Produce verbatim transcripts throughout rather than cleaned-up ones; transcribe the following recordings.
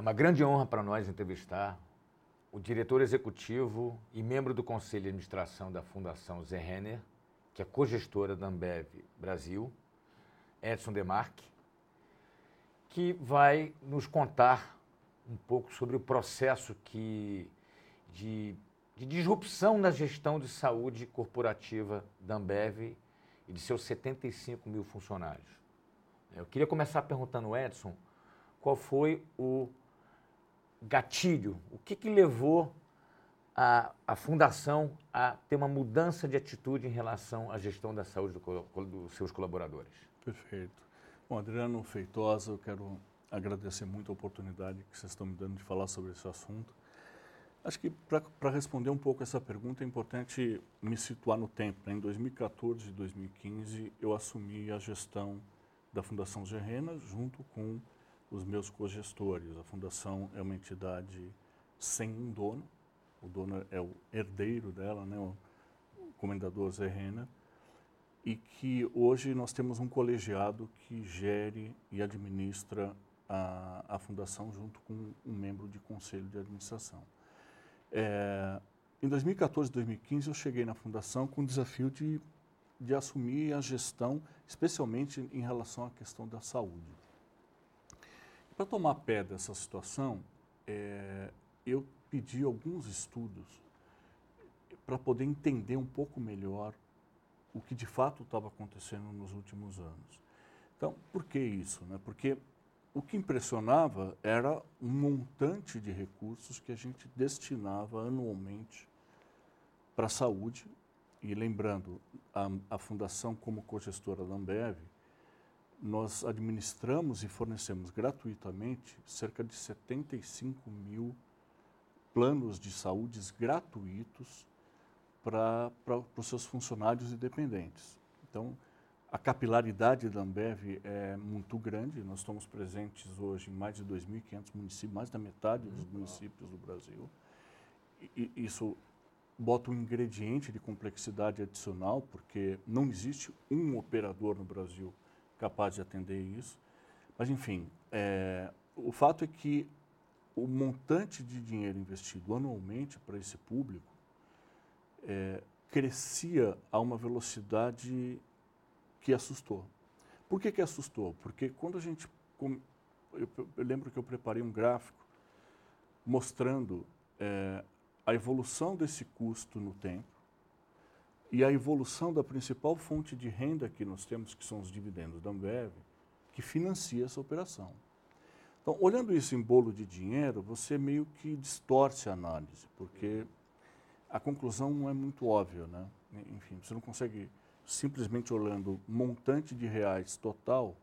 uma grande honra para nós entrevistar o diretor executivo e membro do Conselho de Administração da Fundação Zé Renner, que é cogestora da Ambev Brasil, Edson Demarque, que vai nos contar um pouco sobre o processo que, de, de disrupção na gestão de saúde corporativa da Ambev e de seus setenta e cinco mil funcionários. Eu queria começar perguntando, Edson, qual foi o gatilho, o que, que levou a, a Fundação a ter uma mudança de atitude em relação à gestão da saúde do, dos seus colaboradores? Perfeito. Bom, Adriano Feitosa, eu quero agradecer muito a oportunidade que vocês estão me dando de falar sobre esse assunto. Acho que para responder um pouco essa pergunta é importante me situar no tempo. Né? Em dois mil e quatorze e dois mil e quinze, eu assumi a gestão da Fundação Zé Renner junto com os meus cogestores. A Fundação é uma entidade sem um dono, o dono é o herdeiro dela, né? o comendador Zé Renner, e que hoje nós temos um colegiado que gere e administra a, a Fundação junto com um membro de conselho de administração. É, em dois mil e quatorze e dois mil e quinze eu cheguei na Fundação com o desafio de, de assumir a gestão, especialmente em relação à questão da saúde. Para tomar pé dessa situação, é, eu pedi alguns estudos para poder entender um pouco melhor o que de fato estava acontecendo nos últimos anos. Então, por que isso? Né? Porque o que impressionava era um montante de recursos que a gente destinava anualmente para a saúde. E lembrando, a, a Fundação, como cogestora da Ambev, nós administramos e fornecemos gratuitamente cerca de setenta e cinco mil planos de saúde gratuitos para os seus funcionários e dependentes. Então, a capilaridade da Ambev é muito grande. Nós estamos presentes hoje em mais de dois mil e quinhentos municípios, mais da metade dos municípios do Brasil. E, e isso bota um ingrediente de complexidade adicional, porque não existe um operador no Brasil capaz de atender isso. Mas, enfim, é, o fato é que o montante de dinheiro investido anualmente para esse público é, crescia a uma velocidade que assustou. Por que que assustou? Porque quando a gente... Eu, eu lembro que eu preparei um gráfico mostrando é, a evolução desse custo no tempo e a evolução da principal fonte de renda que nós temos, que são os dividendos da Ambev, que financia essa operação. Então, olhando isso em bolo de dinheiro, você meio que distorce a análise, porque a conclusão não é muito óbvia, né? Enfim, você não consegue, simplesmente olhando montante de reais total,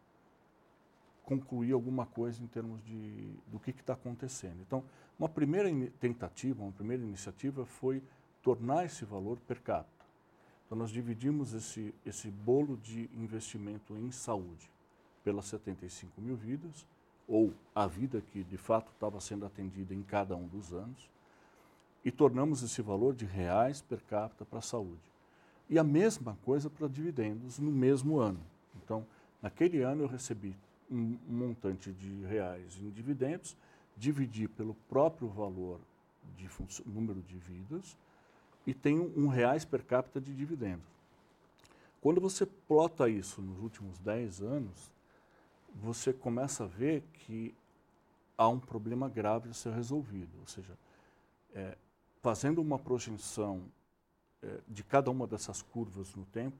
concluir alguma coisa em termos de, do que está acontecendo. Então, uma primeira tentativa, uma primeira iniciativa foi tornar esse valor per capita. Então, nós dividimos esse, esse bolo de investimento em saúde pelas setenta e cinco mil vidas, ou a vida que de fato estava sendo atendida em cada um dos anos, e tornamos esse valor de reais per capita para a saúde. E a mesma coisa para dividendos no mesmo ano. Então, naquele ano eu recebi um montante de reais em dividendos, dividi pelo próprio valor de número de vidas e tenho um reais per capita de dividendos. Quando você plota isso nos últimos dez anos, você começa a ver que há um problema grave a ser resolvido. Ou seja, é, fazendo uma projeção é, de cada uma dessas curvas no tempo,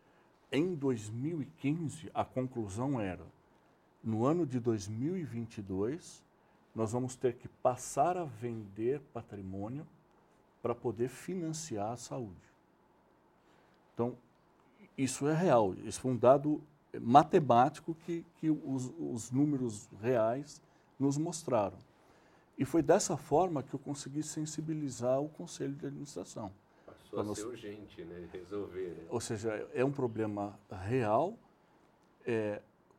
em dois mil e quinze a conclusão era, no ano de dois mil e vinte e dois, nós vamos ter que passar a vender patrimônio para poder financiar a saúde. Então, isso é real, isso foi um dado matemático que, que os, os números reais nos mostraram. E foi dessa forma que eu consegui sensibilizar o Conselho de Administração. Passou a nós... ser urgente, né? Resolver. Né? Ou seja, é um problema real, é,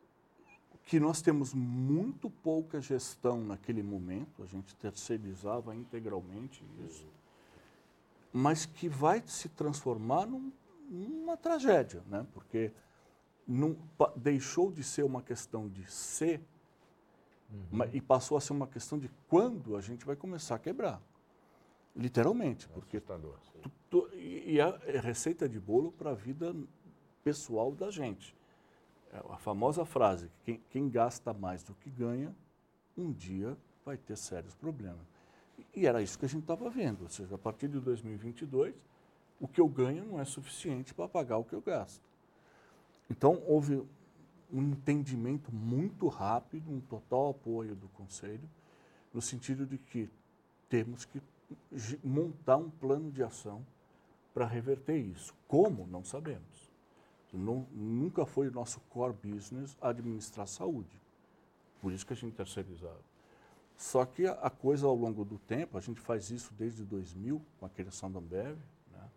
que nós temos muito pouca gestão naquele momento, a gente terceirizava integralmente isso, uhum. mas que vai se transformar num, numa tragédia, né? Porque não, deixou de ser uma questão de se Uhum. E passou a ser uma questão de quando a gente vai começar a quebrar. Literalmente. É porque assustador. Tu, tu, e é receita de bolo para a vida pessoal da gente. É a famosa frase, quem, quem gasta mais do que ganha, um dia vai ter sérios problemas. E era isso que a gente estava vendo. Ou seja, a partir de dois mil e vinte e dois, o que eu ganho não é suficiente para pagar o que eu gasto. Então, houve um entendimento muito rápido, um total apoio do Conselho, no sentido de que temos que montar um plano de ação para reverter isso. Como? Não sabemos. Não, nunca foi o nosso core business administrar saúde. Por isso que a gente terceirizava. Só que a, a coisa ao longo do tempo, a gente faz isso desde dois mil, com a criação da Ambev, né?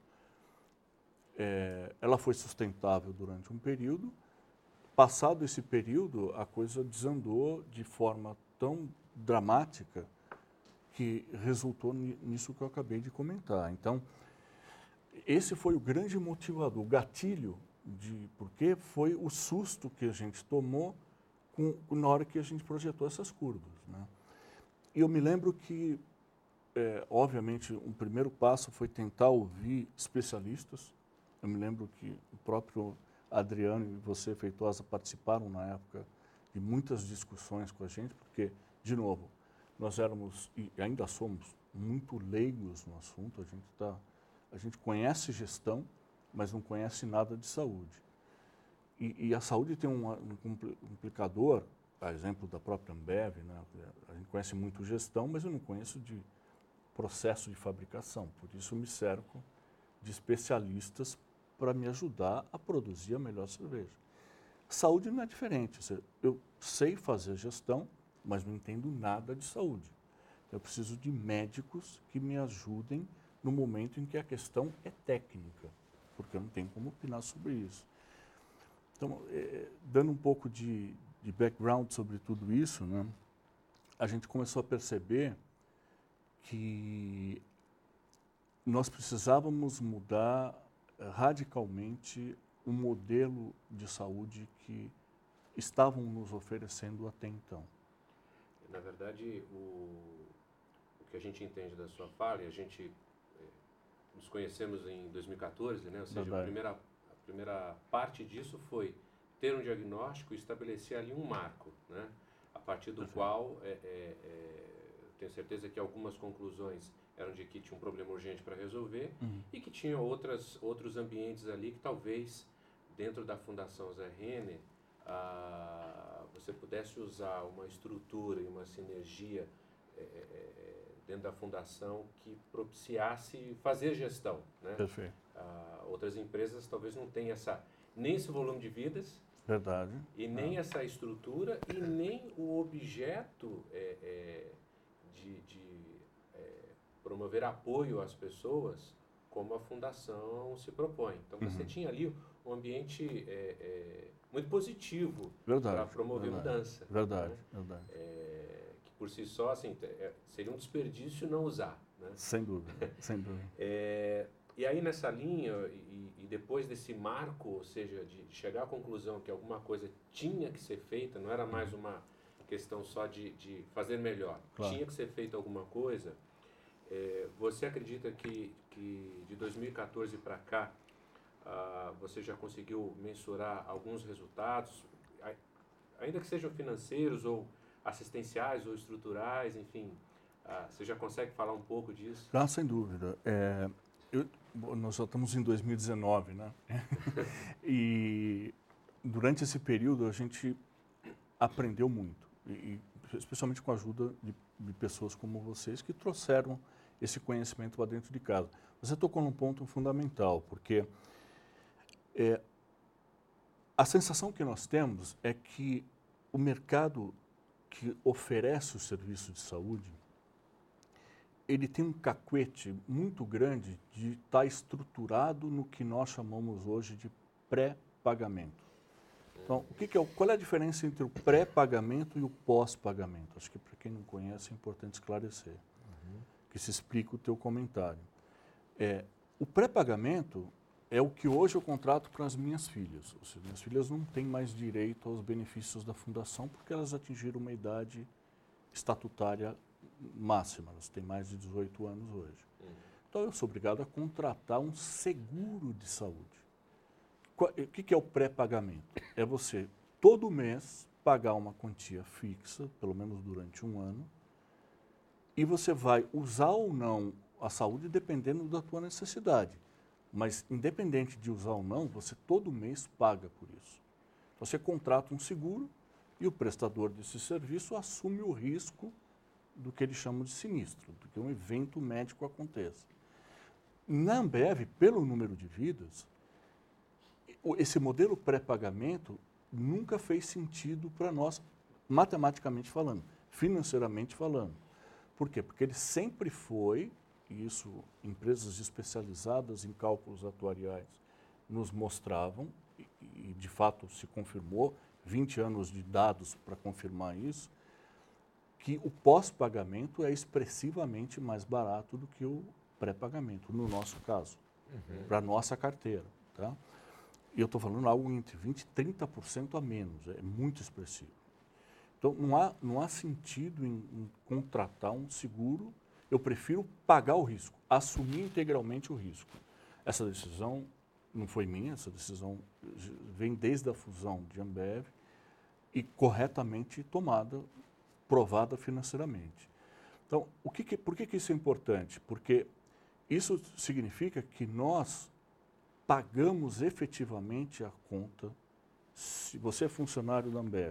É, ela foi sustentável durante um período. Passado esse período, a coisa desandou de forma tão dramática que resultou nisso que eu acabei de comentar. Então, esse foi o grande motivador, o gatilho, de porque foi o susto que a gente tomou com, na hora que a gente projetou essas curvas, né? E eu me lembro que, é, obviamente, um primeiro passo foi tentar ouvir especialistas. Eu me lembro que o próprio Adriano e você, Feitosa, participaram na época de muitas discussões com a gente, porque, de novo, nós éramos, e ainda somos, muito leigos no assunto. A gente, tá, a gente conhece gestão, mas não conhece nada de saúde. E, e a saúde tem um, um complicador, a exemplo da própria Ambev, né? A gente conhece muito gestão, mas eu não conheço de processo de fabricação. Por isso eu me cerco de especialistas para me ajudar a produzir a melhor cerveja. Saúde não é diferente. Eu sei fazer gestão, mas não entendo nada de saúde. Eu preciso de médicos que me ajudem no momento em que a questão é técnica, porque eu não tenho como opinar sobre isso. Então, é, dando um pouco de, de background sobre tudo isso, né, a gente começou a perceber que nós precisávamos mudar radicalmente o modelo de saúde que estavam nos oferecendo até então. Na verdade, o, o que a gente entende da sua fala, e a gente é, nos conhecemos em dois mil e quatorze, né? Ou seja, a primeira, a primeira parte disso foi ter um diagnóstico e estabelecer ali um marco, né? A partir do qual, é, é, é, tenho certeza que algumas conclusões eram de que tinha um problema urgente para resolver, uhum, e que tinha outras, outros ambientes ali que talvez, dentro da Fundação Zé Renner, ah, você pudesse usar uma estrutura e uma sinergia é, é, dentro da fundação que propiciasse fazer gestão, né? Perfeito. Ah, outras empresas talvez não tenham essa, nem esse volume de vidas, verdade, e nem ah. essa estrutura e nem o objeto é, é, de, de é, promover apoio às pessoas como a fundação se propõe. Então, você uhum. tinha ali um ambiente é, é, muito positivo para promover verdade, mudança. Verdade, né? verdade. É, que por si só, assim, é, seria um desperdício não usar. Né? Sem dúvida, sem dúvida. É, e aí, nessa linha, e, e depois desse marco, ou seja, de chegar à conclusão que alguma coisa tinha que ser feita, não era mais uma questão só de, de fazer melhor, claro. Tinha que ser feita alguma coisa. É, você acredita que, que de dois mil e quatorze para cá, uh, você já conseguiu mensurar alguns resultados, ainda que sejam financeiros ou assistenciais ou estruturais, enfim, uh, você já consegue falar um pouco disso? Ah, sem dúvida. É, eu, nós já estamos em dois mil e dezenove, né? E durante esse período a gente aprendeu muito, e, especialmente com a ajuda de, de pessoas como vocês que trouxeram esse conhecimento para dentro de casa. Você tocou num ponto fundamental, porque é, a sensação que nós temos é que o mercado que oferece o serviço de saúde, ele tem um cacuete muito grande de estar estruturado no que nós chamamos hoje de pré-pagamento. Então, o que que é, qual é a diferença entre o pré-pagamento e o pós-pagamento? Acho que para quem não conhece é importante esclarecer, uhum. que se explica o teu comentário. É, o pré-pagamento é o que hoje eu contrato para as minhas filhas. Ou seja, minhas filhas não têm mais direito aos benefícios da fundação porque elas atingiram uma idade estatutária máxima, elas têm mais de dezoito anos hoje. Uhum. Então eu sou obrigado a contratar um seguro de saúde. O que é o pré-pagamento? É você, todo mês, pagar uma quantia fixa, pelo menos durante um ano, e você vai usar ou não a saúde dependendo da tua necessidade. Mas, independente de usar ou não, você todo mês paga por isso. Você contrata um seguro e o prestador desse serviço assume o risco do que eles chamam de sinistro, do que um evento médico aconteça. Na Ambev, pelo número de vidas, esse modelo pré-pagamento nunca fez sentido para nós, matematicamente falando, financeiramente falando. Por quê? Porque ele sempre foi, e isso empresas especializadas em cálculos atuariais nos mostravam, e, e de fato se confirmou, vinte anos de dados para confirmar isso, que o pós-pagamento é expressivamente mais barato do que o pré-pagamento, no nosso caso, uhum. para a nossa carteira. Tá? E eu estou falando algo entre vinte por cento e trinta por cento a menos, é muito expressivo. Então, não há, não há sentido em, em contratar um seguro, eu prefiro pagar o risco, assumir integralmente o risco. Essa decisão não foi minha, essa decisão vem desde a fusão de Ambev e corretamente tomada, provada financeiramente. Então, o que que, por que, que isso é importante? Porque isso significa que nós pagamos efetivamente a conta. Se você é funcionário da Ambev,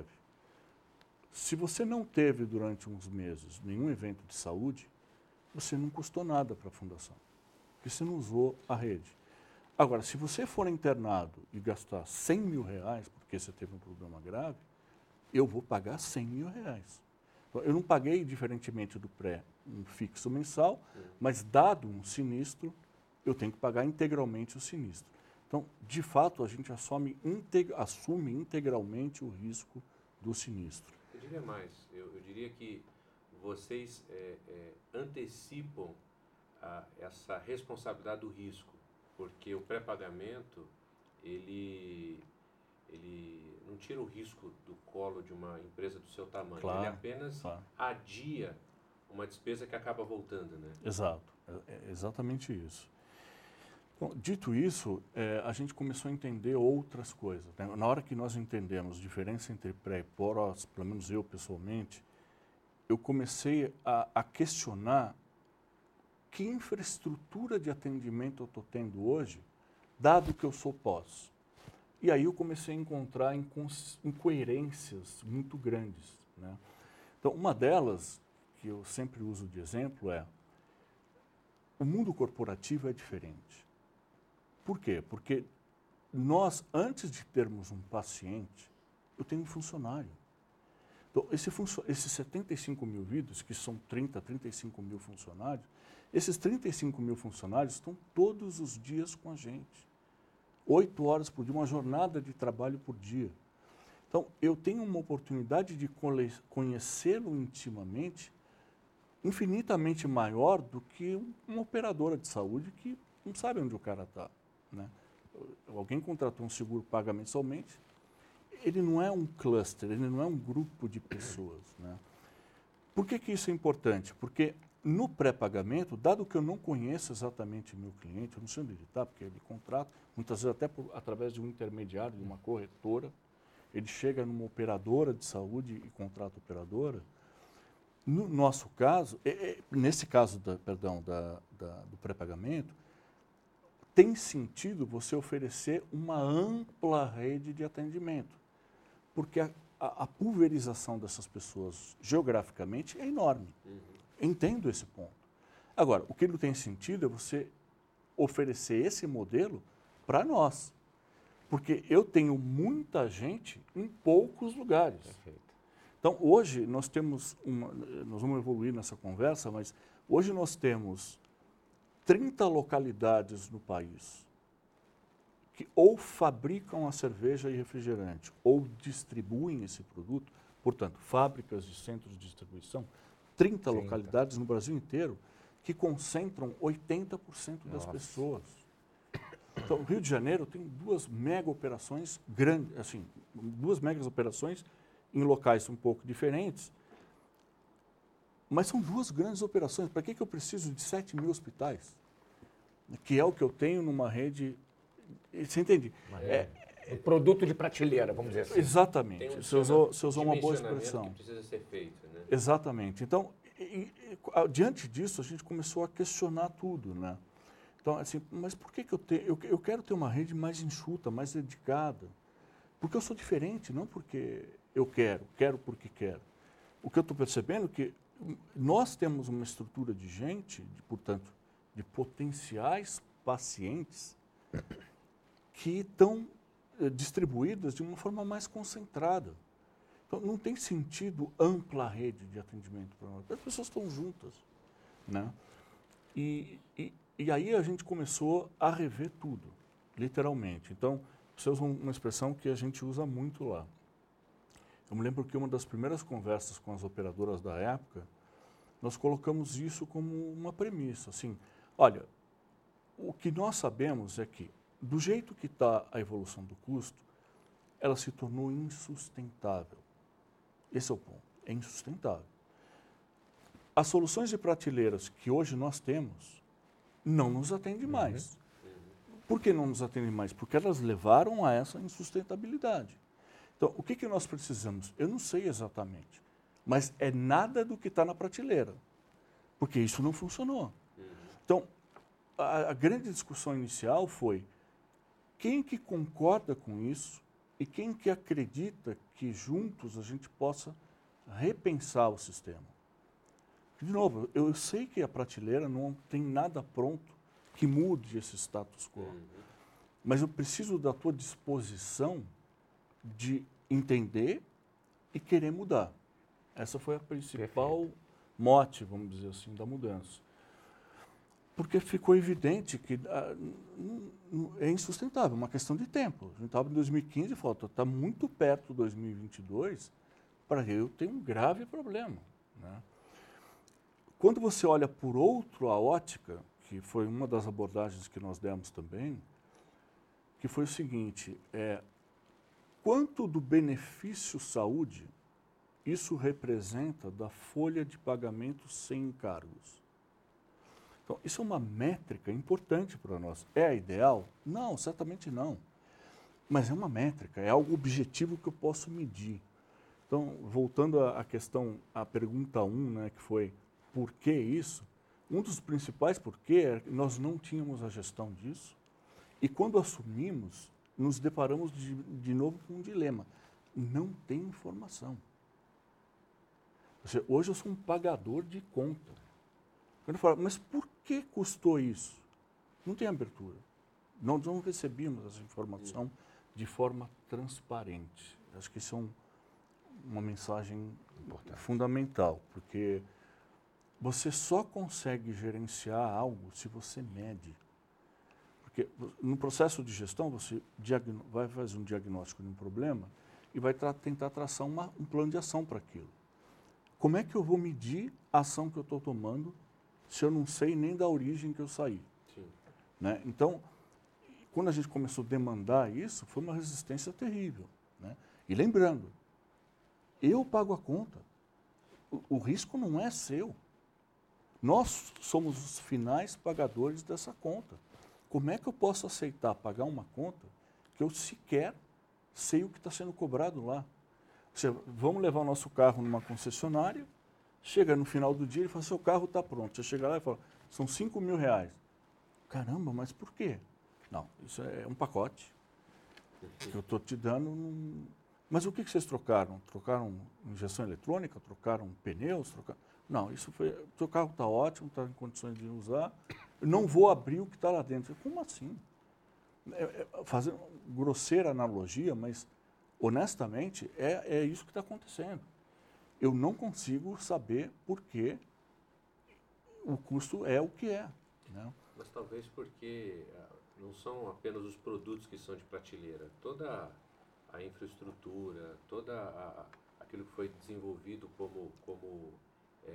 se você não teve durante uns meses nenhum evento de saúde, você não custou nada para a fundação, porque você não usou a rede. Agora, se você for internado e gastar cem mil reais, porque você teve um problema grave, eu vou pagar cem mil reais. Então, eu não paguei, diferentemente do pré, um fixo mensal, mas dado um sinistro, eu tenho que pagar integralmente o sinistro. Então, de fato, a gente assume, integ- assume integralmente o risco do sinistro. Eu diria mais, eu, eu diria que vocês é, é, antecipam a, essa responsabilidade do risco, porque o pré-pagamento, ele, ele não tira o risco do colo de uma empresa do seu tamanho, claro, ele apenas claro. adia uma despesa que acaba voltando, né? Exato, é, é exatamente isso. Bom, dito isso, é, a gente começou a entender outras coisas. Né? Na hora que nós entendemos a diferença entre pré e pós, pelo menos eu pessoalmente, eu comecei a, a questionar que infraestrutura de atendimento eu estou tendo hoje, dado que eu sou pós. E aí eu comecei a encontrar incoerências muito grandes. Né? Então, uma delas, que eu sempre uso de exemplo, é o mundo corporativo é diferente. Por quê? Porque nós, antes de termos um paciente, eu tenho um funcionário. Então, esse funcio- esses setenta e cinco mil vidas, que são trinta, trinta e cinco mil funcionários, esses trinta e cinco mil funcionários estão todos os dias com a gente. Oito horas por dia, uma jornada de trabalho por dia. Então, eu tenho uma oportunidade de conhecê-lo intimamente, infinitamente maior do que uma operadora de saúde que não sabe onde o cara está. Né? Alguém contratou um seguro paga mensalmente, ele não é um cluster, ele não é um grupo de pessoas. Né? Por que que isso é importante? Porque no pré-pagamento, dado que eu não conheço exatamente o meu cliente, eu não sei onde ele está, porque ele contrata, muitas vezes até por, através de um intermediário, de uma corretora, ele chega numa operadora de saúde e contrata a operadora. No nosso caso, é, é, nesse caso da, perdão, da, da, do pré-pagamento, tem sentido você oferecer uma ampla rede de atendimento, porque a, a, a pulverização dessas pessoas geograficamente é enorme. Uhum. Entendo esse ponto. Agora, o que não tem sentido é você oferecer esse modelo para nós, porque eu tenho muita gente em poucos lugares. Perfeito. Então, hoje nós temos, uma, nós vamos evoluir nessa conversa, mas hoje nós temos trinta localidades no país que ou fabricam a cerveja e refrigerante ou distribuem esse produto, portanto, fábricas e centros de distribuição, trinta localidades no Brasil inteiro que concentram oitenta por cento das Nossa. pessoas. Então, o Rio de Janeiro tem duas mega operações grandes, assim, duas mega operações em locais um pouco diferentes, Mas são duas grandes operações. Para que, que eu preciso de sete mil hospitais? Que é o que eu tenho numa rede... Você entende? É, é um produto de prateleira, vamos dizer assim. Exatamente. Um você usou, você usou uma boa expressão. Que precisa ser feito, né? Exatamente. Então, e, e, diante disso, a gente começou a questionar tudo, né? Então, assim, mas por que, que eu tenho... Eu, eu quero ter uma rede mais enxuta, mais dedicada. Porque eu sou diferente, não porque eu quero, quero porque quero. O que eu estou percebendo é que nós temos uma estrutura de gente, de, portanto, de potenciais pacientes que estão eh, distribuídas de uma forma mais concentrada. Então, não tem sentido ampla rede de atendimento para nós. As pessoas estão juntas, né? E, e, e aí a gente começou a rever tudo, literalmente. Então, você usa uma expressão que a gente usa muito lá. Eu me lembro que uma das primeiras conversas com as operadoras da época, nós colocamos isso como uma premissa. Assim, olha, o que nós sabemos é que, do jeito que está a evolução do custo, ela se tornou insustentável. Esse é o ponto, é insustentável. As soluções de prateleiras que hoje nós temos não nos atendem mais. Uhum. Por que não nos atendem mais? Porque elas levaram a essa insustentabilidade. Então, o que, que nós precisamos? Eu não sei exatamente, mas é nada do que está na prateleira, porque isso não funcionou. Uhum. Então, a, a grande discussão inicial foi quem que concorda com isso e quem que acredita que juntos a gente possa repensar o sistema. De novo, eu sei que a prateleira não tem nada pronto que mude esse status quo, uhum. mas eu preciso da tua disposição de entender e querer mudar. Essa foi a principal Perfeito. mote, vamos dizer assim, da mudança. Porque ficou evidente que ah, é insustentável, uma questão de tempo. A gente estava em dois mil e quinze e falou, está muito perto de dois mil e vinte e dois para eu ter um grave problema, né? Quando você olha por outro a ótica, que foi uma das abordagens que nós demos também, que foi o seguinte, é, quanto do benefício saúde isso representa da folha de pagamento sem encargos? Então, isso é uma métrica importante para nós. É a ideal? Não, certamente não. Mas é uma métrica, é algo objetivo que eu posso medir. Então, voltando à questão, à pergunta um, né, que foi por que isso? Um dos principais porquê é que nós não tínhamos a gestão disso. E quando assumimos, nos deparamos de, de novo com um dilema. Não tem informação. Ou seja, hoje eu sou um pagador de conta. Quando eu falo, mas por que custou isso? Não tem abertura. Nós não recebíamos essa informação de forma transparente. Acho que isso é um, uma mensagem Importante. fundamental, porque você só consegue gerenciar algo se você mede. Porque no processo de gestão, você vai fazer um diagnóstico de um problema e vai tra tentar traçar uma, um plano de ação para aquilo. Como é que eu vou medir a ação que eu estou tomando se eu não sei nem da origem que eu saí? Sim. Né? Então, quando a gente começou a demandar isso, foi uma resistência terrível. Né? E lembrando, eu pago a conta. O, o risco não é seu. Nós somos os finais pagadores dessa conta. Como é que eu posso aceitar pagar uma conta que eu sequer sei o que está sendo cobrado lá? Ou seja, vamos levar o nosso carro numa concessionária, chega no final do dia e fala, seu carro está pronto. Você chega lá e fala, são cinco mil reais. Caramba, mas por quê? Não, isso é um pacote que eu estou te dando. Num... Mas o que, que vocês trocaram? Trocaram injeção eletrônica? Trocaram pneus? Trocaram... Não, isso foi. O seu carro está ótimo, está em condições de usar. Eu não vou abrir o que está lá dentro. Como assim? É, é, fazendo grosseira analogia, mas honestamente é, é isso que está acontecendo. Eu não consigo saber por que o custo é o que é. Né? Mas talvez porque não são apenas os produtos que são de prateleira. Toda a infraestrutura, toda a, aquilo que foi desenvolvido como, como é,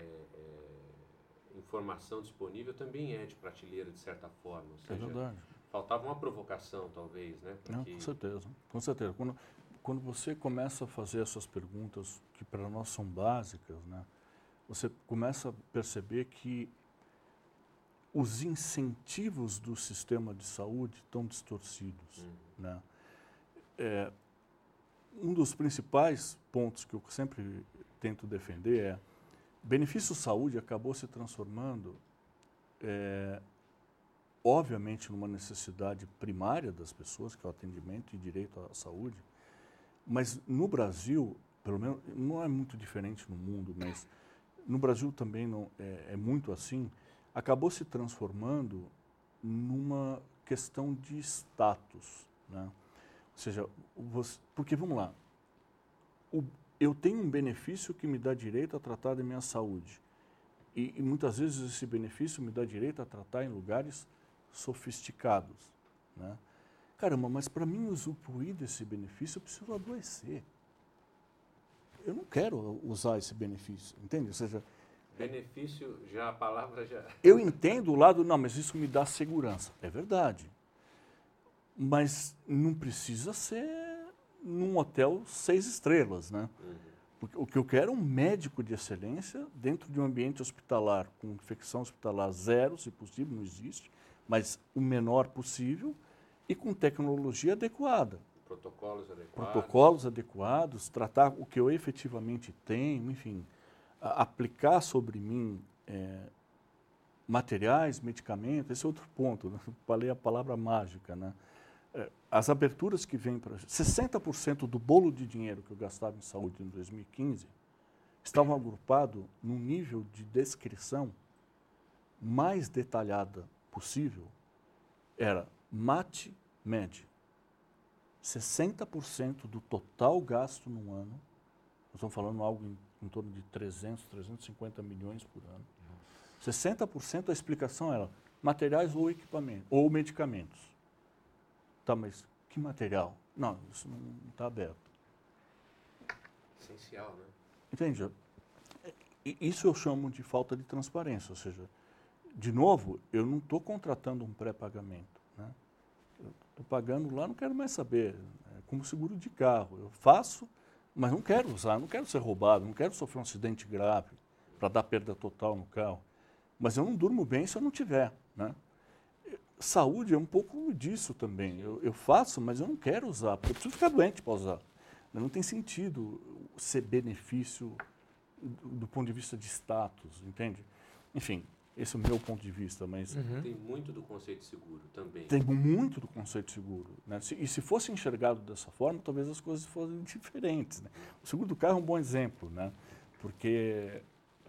é, informação disponível também é de prateleira, de certa forma. Ou seja, é verdade. Faltava uma provocação, talvez, né? Não, que... Com certeza, com certeza. Quando, quando você começa a fazer essas perguntas que para nós são básicas, né? você começa a perceber que os incentivos do sistema de saúde estão distorcidos. Uhum. Né? É, um dos principais pontos que eu sempre tento defender é benefício saúde acabou se transformando, é, obviamente, numa necessidade primária das pessoas, que é o atendimento e direito à saúde, mas no Brasil, pelo menos, não é muito diferente no mundo, mas no Brasil também não é, é muito assim, acabou se transformando numa questão de status, né? Ou seja, você, porque, vamos lá, o, eu tenho um benefício que me dá direito a tratar da minha saúde. E, e muitas vezes esse benefício me dá direito a tratar em lugares sofisticados, né? Caramba, mas para mim usufruir desse benefício eu preciso adoecer. Eu não quero usar esse benefício, entende? Ou seja, benefício, já a palavra já... Eu entendo o lado, não, mas isso me dá segurança. É verdade. Mas não precisa ser num hotel seis estrelas, né? Uhum. Porque o que eu quero é um médico de excelência dentro de um ambiente hospitalar, com infecção hospitalar zero, se possível, não existe, mas o menor possível e com tecnologia adequada. Protocolos adequados. Protocolos adequados, tratar o que eu efetivamente tenho, enfim, a, aplicar sobre mim é, materiais, medicamentos, esse é outro ponto, né? Falei a palavra mágica, né? As aberturas que vêm para... sessenta por cento do bolo de dinheiro que eu gastava em saúde em dois mil e quinze estavam agrupados num nível de descrição mais detalhada possível, era mate-med. sessenta por cento do total gasto no ano, nós estamos falando algo em, em torno de trezentos, trezentos e cinquenta milhões por ano. sessenta por cento a explicação era materiais ou equipamentos, ou medicamentos. Tá, mas que material? Não, isso não está aberto. Essencial, né? Entende? Isso eu chamo de falta de transparência, ou seja, de novo, eu não estou contratando um pré-pagamento, né? Estou pagando lá, não quero mais saber, é como seguro de carro. Eu faço, mas não quero usar, não quero ser roubado, não quero sofrer um acidente grave para dar perda total no carro. Mas eu não durmo bem se eu não tiver, né? Saúde é um pouco disso também. Eu, eu faço, mas eu não quero usar, porque eu preciso ficar doente para usar. Não tem sentido ser benefício do, do ponto de vista de status, entende? Enfim, esse é o meu ponto de vista, mas... Uhum. Tem muito do conceito seguro também. Tem muito do conceito seguro, né? Se, e se fosse enxergado dessa forma, talvez as coisas fossem diferentes, né? O seguro do carro é um bom exemplo, né? Porque,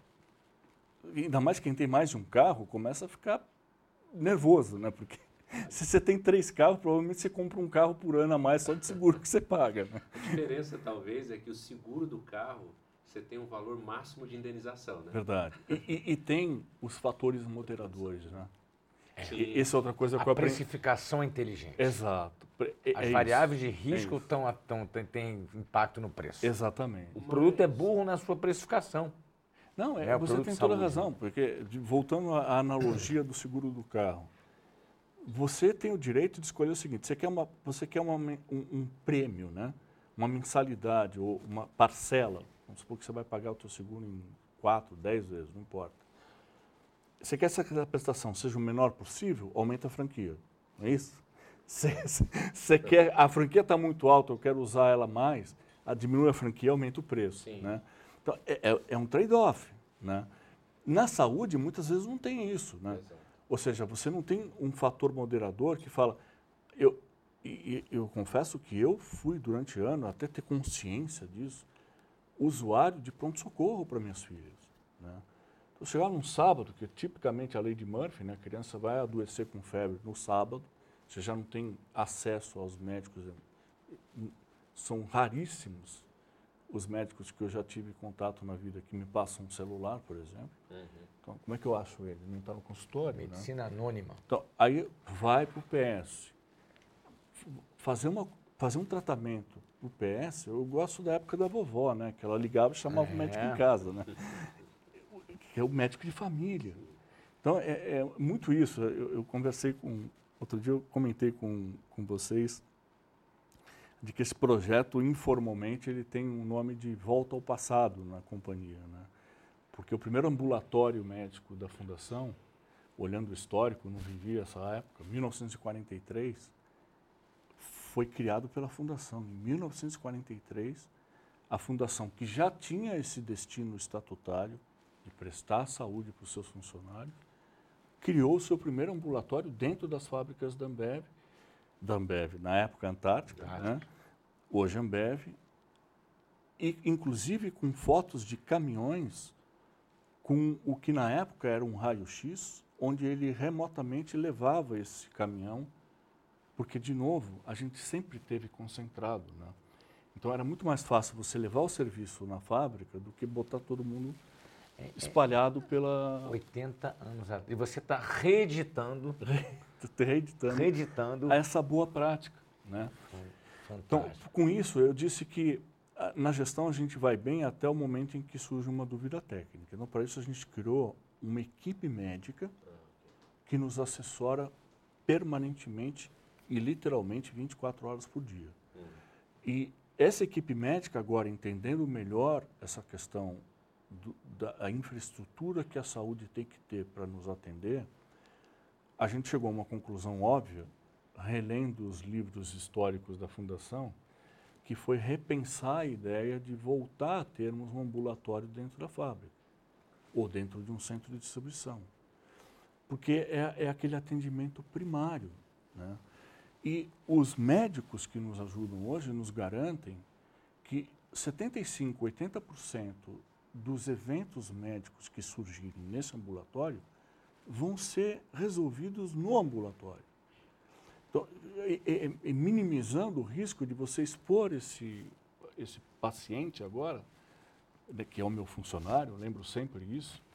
ainda mais quem tem mais de um carro, começa a ficar nervoso, né? Porque se você tem três carros, provavelmente você compra um carro por ano a mais só de seguro que você paga, né? A diferença, talvez, é que o seguro do carro, você tem um valor máximo de indenização, né? Verdade. E, e, e tem os fatores moderadores, né? É. E, essa é outra coisa que a eu aprendi. precificação inteligente. Exato. É, As é variáveis isso. de risco é tão, tão, têm, têm impacto no preço. Exatamente. O produto é burro na sua precificação. Não, é, é você tem toda a razão, porque, de, voltando à analogia do seguro do carro, você tem o direito de escolher o seguinte, você quer, uma, você quer uma, um, um prêmio, né? Uma mensalidade ou uma parcela, vamos supor que você vai pagar o seu seguro em quatro, dez vezes, não importa. Você quer que essa prestação seja o menor possível, aumenta a franquia, não é isso? Você, você quer, a franquia está muito alta, eu quero usar ela mais, a diminui a franquia, aumenta o preço, Sim. né? Então, é, é, é um trade-off, né? Na saúde, muitas vezes não tem isso, né? Exato. Ou seja, você não tem um fator moderador que fala... Eu, e, eu confesso que eu fui, durante anos, até ter consciência disso, usuário de pronto-socorro para minhas filhas, né? Então, chegar num sábado, que é tipicamente a lei de Murphy, né? A criança vai adoecer com febre no sábado, você já não tem acesso aos médicos, são raríssimos os médicos que eu já tive contato na vida que me passam um celular, por exemplo. Uhum. Então, como é que eu acho ele? Não está no consultório, Medicina né? anônima. Então, aí vai para o P S. Fazer, uma, fazer um tratamento no P S, eu gosto da época da vovó, né? Que ela ligava e chamava é. o médico em casa, né? Que é o médico de família. Então, é, é muito isso. Eu, eu conversei com... Outro dia eu comentei com, com vocês de que esse projeto, informalmente, ele tem um nome de volta ao passado na companhia, né? Porque o primeiro ambulatório médico da Fundação, olhando o histórico, não vivi essa época, mil novecentos e quarenta e três, foi criado pela Fundação. Em mil novecentos e quarenta e três, a Fundação, que já tinha esse destino estatutário de prestar saúde para os seus funcionários, criou o seu primeiro ambulatório dentro das fábricas da Ambev, da Ambev, na época Antártica, né? Hoje Ambev, e inclusive com fotos de caminhões com o que na época era um raio-x, onde ele remotamente levava esse caminhão, porque, de novo, a gente sempre teve concentrado, né? Então era muito mais fácil você levar o serviço na fábrica do que botar todo mundo espalhado pela... oitenta anos atrás. E você está reeditando, reeditando, reeditando essa boa prática, né? Então, com isso, eu disse que na gestão a gente vai bem até o momento em que surge uma dúvida técnica. Então, para isso, a gente criou uma equipe médica que nos assessora permanentemente e literalmente vinte e quatro horas por dia. E essa equipe médica, agora entendendo melhor essa questão do, da infraestrutura que a saúde tem que ter para nos atender, a gente chegou a uma conclusão óbvia, relendo os livros históricos da Fundação, que foi repensar a ideia de voltar a termos um ambulatório dentro da fábrica, ou dentro de um centro de distribuição. Porque é, é aquele atendimento primário, né? E os médicos que nos ajudam hoje nos garantem que setenta e cinco, oitenta por cento dos eventos médicos que surgirem nesse ambulatório vão ser resolvidos no ambulatório. Então, e, e, e minimizando o risco de você expor esse, esse paciente agora, que é o meu funcionário, eu lembro sempre isso,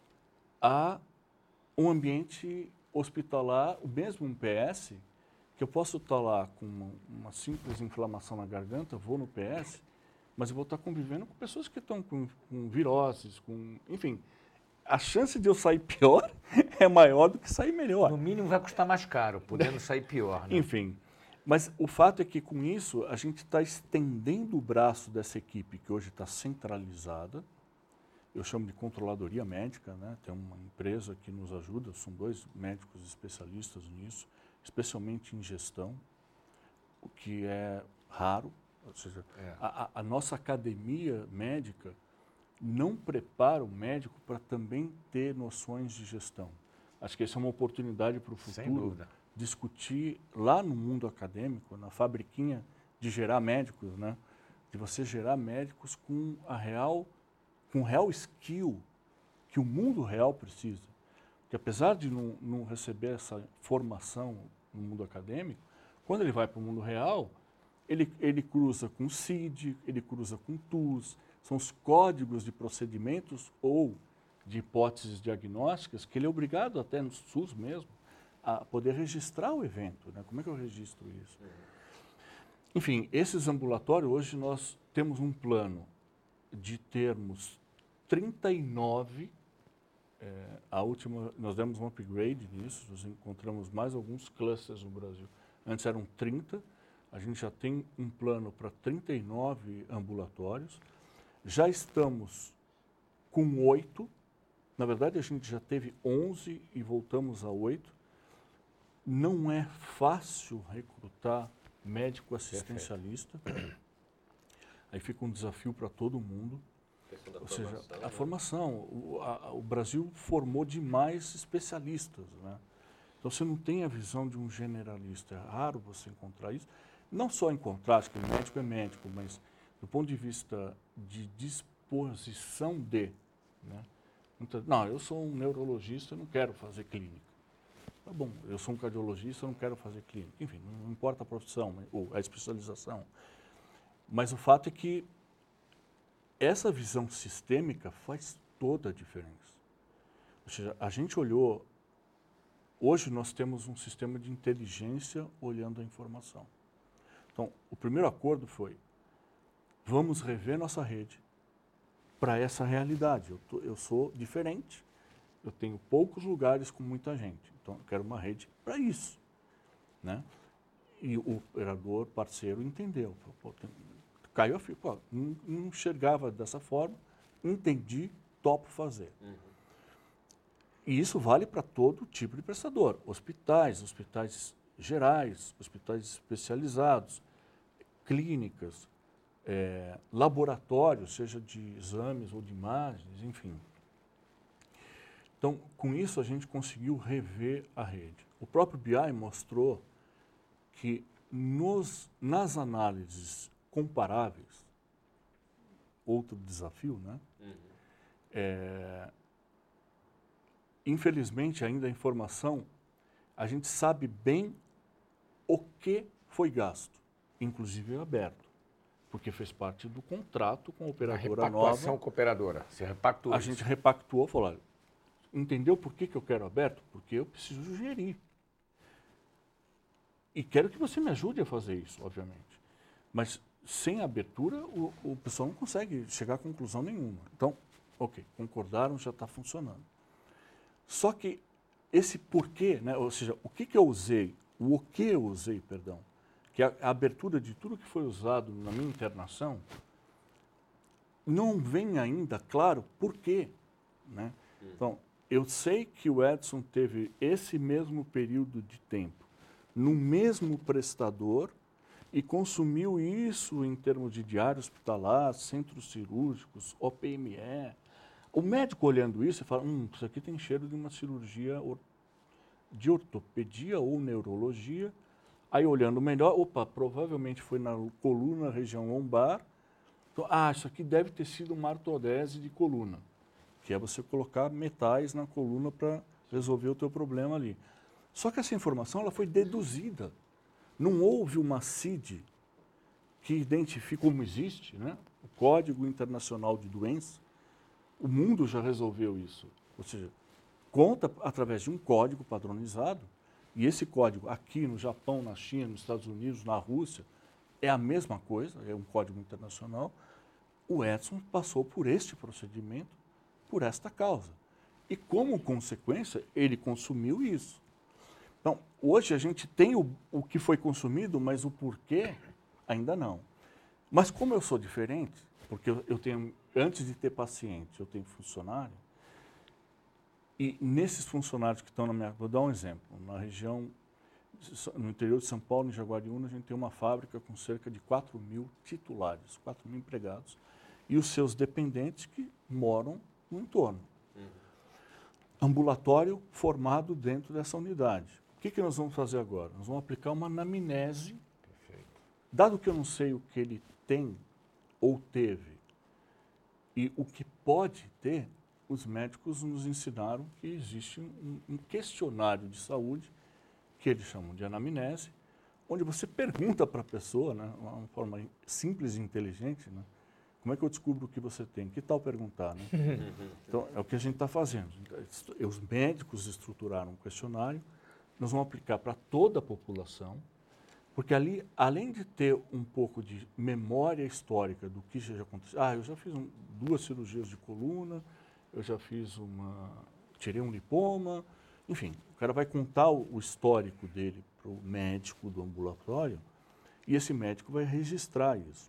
a um ambiente hospitalar, o mesmo um P S, que eu posso estar lá com uma, uma simples inflamação na garganta, vou no P S, mas eu vou estar convivendo com pessoas que estão com, com viroses, com, enfim, a chance de eu sair pior é maior do que sair melhor. No mínimo vai custar mais caro, podendo sair pior, né? Enfim, mas o fato é que com isso a gente está estendendo o braço dessa equipe que hoje está centralizada. Eu chamo de controladoria médica, né? Tem uma empresa que nos ajuda, são dois médicos especialistas nisso, especialmente em gestão, o que é raro. Ou seja, é. a, a nossa academia médica não prepara o médico para também ter noções de gestão. Acho que essa é uma oportunidade para o futuro discutir lá no mundo acadêmico, na fabriquinha de gerar médicos, né? De você gerar médicos com a real, com o real skill que o mundo real precisa. Porque apesar de não, não receber essa formação no mundo acadêmico, quando ele vai para o mundo real, ele, ele cruza com C I D, ele cruza com T U S, são os códigos de procedimentos ou de hipóteses diagnósticas que ele é obrigado, até no SUS mesmo, a poder registrar o evento, né? Como é que eu registro isso? Enfim, esses ambulatórios, hoje nós temos um plano de termos trinta e nove, é, a última, nós demos um upgrade nisso, nós encontramos mais alguns clusters no Brasil. Antes eram trinta, a gente já tem um plano para trinta e nove ambulatórios. Já estamos com oito, na verdade a gente já teve onze e voltamos a oito. Não é fácil recrutar médico assistencialista. Perfeito. Aí fica um desafio para todo mundo. Ou seja, a formação, o, a, o Brasil formou demais especialistas, né? Então você não tem a visão de um generalista, é raro você encontrar isso. Não só encontrar, acho que o médico é médico, mas do ponto de vista de disposição de, né? Não, eu sou um neurologista, eu não quero fazer clínica. Tá bom, eu sou um cardiologista, eu não quero fazer clínica. Enfim, não importa a profissão ou a especialização. Mas o fato é que essa visão sistêmica faz toda a diferença. Ou seja, a gente olhou, hoje nós temos um sistema de inteligência olhando a informação. Então, o primeiro acordo foi, vamos rever nossa rede para essa realidade. Eu, tô, eu sou diferente, eu tenho poucos lugares com muita gente, então eu quero uma rede para isso, né? E o operador parceiro entendeu. Pô, tem, caiu a ficha, não, não enxergava dessa forma, entendi, topo fazer. Uhum. E isso vale para todo tipo de prestador. Hospitais, hospitais gerais, hospitais especializados, clínicas, é, laboratórios, seja de exames ou de imagens, enfim. Então, com isso, a gente conseguiu rever a rede. O próprio B I mostrou que nos, nas análises comparáveis, outro desafio, né? Uhum. É, infelizmente, ainda a informação, a gente sabe bem o que foi gasto, inclusive aberto, porque fez parte do contrato com a operadora nova. Repactuação com a operadora. Você repactuou A isso. gente repactuou, falou, olha, entendeu por que, que eu quero aberto? Porque eu preciso gerir. E quero que você me ajude a fazer isso, obviamente. Mas sem abertura, o, o pessoal não consegue chegar a conclusão nenhuma. Então, ok, concordaram, já está funcionando. Só que esse porquê, né, ou seja, o que, que eu usei, o que eu usei, perdão, que é a, a abertura de tudo que foi usado na minha internação, não vem ainda claro por quê. Né? Então, eu sei que o Edson teve esse mesmo período de tempo no mesmo prestador e consumiu isso em termos de diário hospitalar, centros cirúrgicos, O P M E. O médico olhando isso, fala, hum, isso aqui tem cheiro de uma cirurgia or de ortopedia ou neurologia. Aí olhando melhor, opa, provavelmente foi na coluna, região lombar. Então, ah, isso aqui deve ter sido uma artrodese de coluna, que é você colocar metais na coluna para resolver o teu problema ali. Só que essa informação ela foi deduzida. Não houve uma C I D que identifique como existe, né? O Código Internacional de Doenças. O mundo já resolveu isso. Ou seja, conta através de um código padronizado, e esse código aqui no Japão, na China, nos Estados Unidos, na Rússia, é a mesma coisa, é um código internacional. O Edson passou por este procedimento, por esta causa. E como consequência, ele consumiu isso. Então, hoje a gente tem o, o que foi consumido, mas o porquê ainda não. Mas como eu sou diferente, porque eu, eu tenho, antes de ter paciente, eu tenho funcionário, e nesses funcionários que estão na minha... Vou dar um exemplo. Na região, no interior de São Paulo, em Jaguariúna, a gente tem uma fábrica com cerca de quatro mil titulares, quatro mil empregados, e os seus dependentes que moram no entorno. Uhum. Ambulatório formado dentro dessa unidade. O que, que nós vamos fazer agora? Nós vamos aplicar uma anamnese. Perfeito. Dado que eu não sei o que ele tem ou teve e o que pode ter, os médicos nos ensinaram que existe um, um questionário de saúde, que eles chamam de anamnese, onde você pergunta para a pessoa, né, uma forma simples e inteligente, né, como é que eu descubro o que você tem? Que tal perguntar? Né? Então, é o que a gente está fazendo. Os médicos estruturaram um questionário, nós vamos aplicar para toda a população, porque ali, além de ter um pouco de memória histórica do que já aconteceu, ah, eu já fiz um, duas cirurgias de coluna, eu já fiz uma, tirei um lipoma, enfim, o cara vai contar o, o histórico dele para o médico do ambulatório e esse médico vai registrar isso.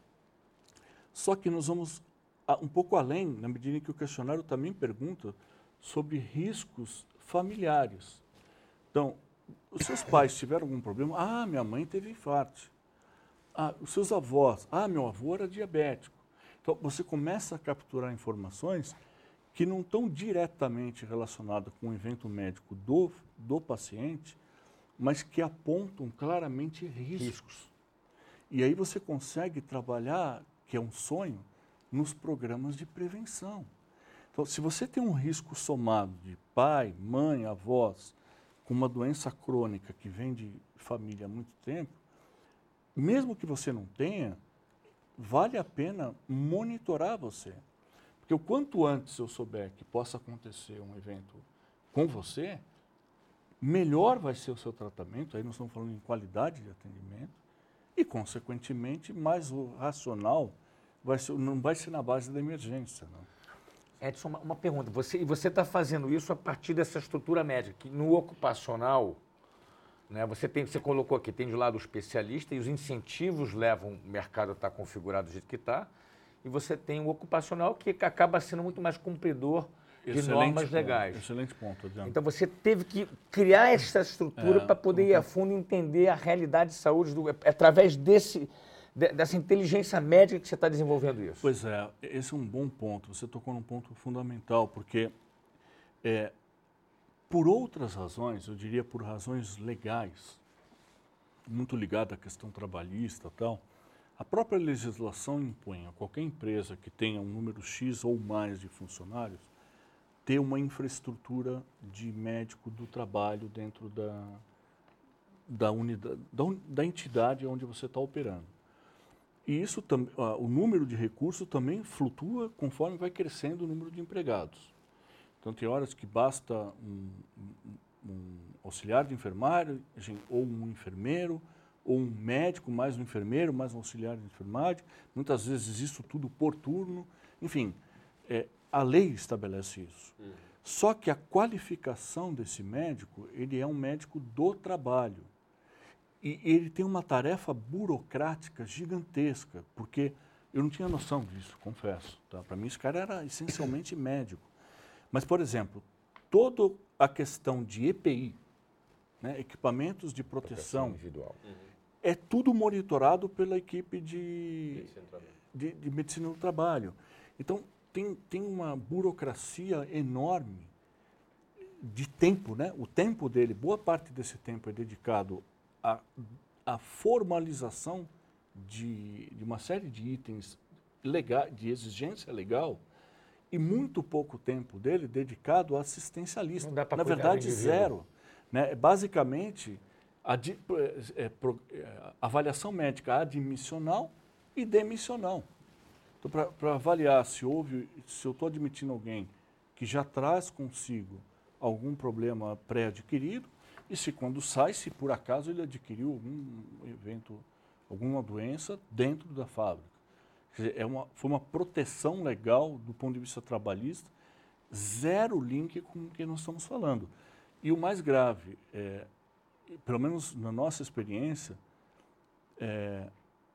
Só que nós vamos um pouco além, na medida em que o questionário também pergunta sobre riscos familiares. Então, os seus pais tiveram algum problema? Ah, minha mãe teve infarto. Ah, os seus avós? Ah, meu avô era diabético. Então, você começa a capturar informações que não estão diretamente relacionadas com o evento médico do, do paciente, mas que apontam claramente riscos. riscos. E aí você consegue trabalhar, que é um sonho, nos programas de prevenção. Então, se você tem um risco somado de pai, mãe, avós, com uma doença crônica que vem de família há muito tempo, mesmo que você não tenha, vale a pena monitorar você. Porque o quanto antes eu souber que possa acontecer um evento com você, melhor vai ser o seu tratamento, aí nós estamos falando em qualidade de atendimento, e, consequentemente, mais o racional vai ser, não vai ser na base da emergência. Não. Edson, uma, uma pergunta. Você, e você está fazendo isso a partir dessa estrutura médica, que no ocupacional, né, você, tem, você colocou aqui, tem de lado o especialista e os incentivos levam o mercado a estar configurado do jeito que está, e você tem o ocupacional que acaba sendo muito mais cumpridor de excelente normas ponto, legais. Excelente ponto, Adriano. Então você teve que criar essa estrutura É, para poder ir a fundo e entender a realidade de saúde do, é através desse, de, dessa inteligência médica que você está desenvolvendo isso. Pois é, esse é um bom ponto. Você tocou num ponto fundamental, porque é, por outras razões, eu diria por razões legais, muito ligada à questão trabalhista e tal, a própria legislação impõe a qualquer empresa que tenha um número X ou mais de funcionários ter uma infraestrutura de médico do trabalho dentro da, da, unidade, da, da entidade onde você está operando. E isso tam, uh, o número de recursos também flutua conforme vai crescendo o número de empregados. Então, tem horas que basta um, um, um auxiliar de enfermagem, ou um enfermeiro, ou um médico, mais um enfermeiro, mais um auxiliar de enfermagem. Muitas vezes isso tudo por turno. Enfim, é, a lei estabelece isso. Uhum. Só que a qualificação desse médico, ele é um médico do trabalho. E ele tem uma tarefa burocrática gigantesca, porque eu não tinha noção disso, confesso. Tá? Para mim, esse cara era essencialmente médico. Mas, por exemplo, toda a questão de E P I, né, equipamentos de proteção, proteção individual, uhum. é tudo monitorado pela equipe de medicina, de, de medicina do trabalho. Então, tem, tem uma burocracia enorme de tempo, né? O tempo dele, boa parte desse tempo é dedicado à, à formalização de, de uma série de itens legal, de exigência legal, e muito pouco tempo dele dedicado a assistencialista. Não dá pra Na verdade, cuidar do zero. Né? Basicamente, a di, é, é, avaliação médica admissional e demissional. Então, para avaliar se houve, se eu estou admitindo alguém que já traz consigo algum problema pré-adquirido, e se quando sai, se por acaso ele adquiriu algum evento, alguma doença dentro da fábrica. Quer dizer, é uma, foi uma proteção legal do ponto de vista trabalhista, zero link com o que nós estamos falando. E o mais grave, é, pelo menos na nossa experiência, é,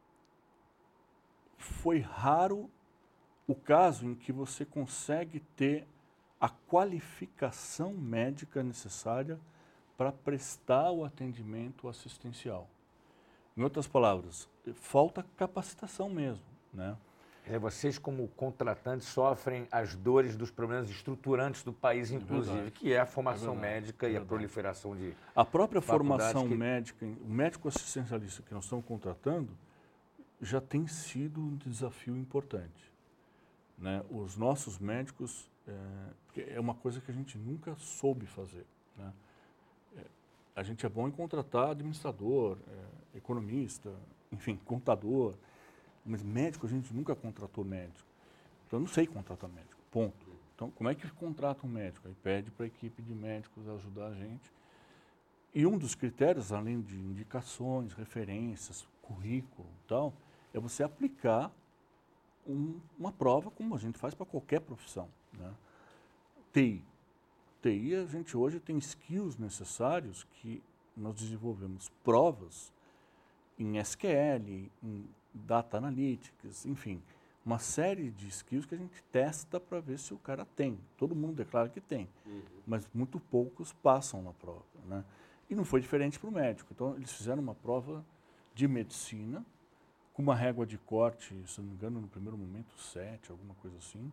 foi raro o caso em que você consegue ter a qualificação médica necessária para prestar o atendimento assistencial. Em outras palavras, falta capacitação mesmo, né? É, vocês, como contratantes, sofrem as dores dos problemas estruturantes do país, inclusive, é que é a formação é médica é e a proliferação de A própria formação que... médica, o médico assistencialista que nós estamos contratando, já tem sido um desafio importante. Né? Os nossos médicos, é, é uma coisa que a gente nunca soube fazer. Né? É, a gente é bom em contratar administrador, é, economista, enfim, contador, mas médico a gente nunca contratou médico. Então eu não sei contratar médico, ponto. Então como é que contrata um médico? Aí pede para a equipe de médicos ajudar a gente. E um dos critérios, além de indicações, referências, currículo e tal, é você aplicar um, uma prova como a gente faz para qualquer profissão. Né? T I. T I, a gente hoje tem skills necessários que nós desenvolvemos provas em S Q L, em Data Analytics, enfim, uma série de skills que a gente testa para ver se o cara tem. Todo mundo declara que tem, uhum. mas muito poucos passam na prova. Né? E não foi diferente para o médico. Então, eles fizeram uma prova de medicina, com uma régua de corte, se não me engano, no primeiro momento, sete, alguma coisa assim.